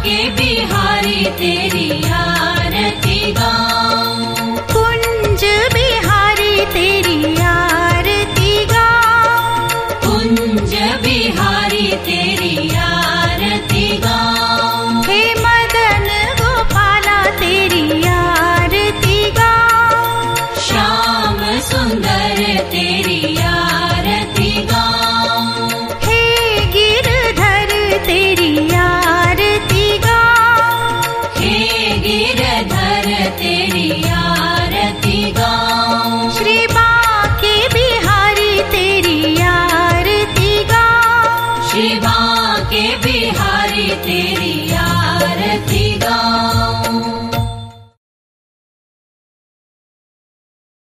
के बिहारी तेरी आरती गाऊं। कुंज बिहारी तेरी आरती गाऊं। कुंज बिहारी तेरी आरती गाऊं। हे मदन गोपाला तेरी आरती गाऊं। श्याम सुंदर तेरी आरती गाऊं। हे गिरधर तेरी आरती गाऊं। हे गिरधर तेरी आरती गाऊं। श्री बांके बिहारी तेरी आरती गाऊं। श्री बांके बिहारी तेरी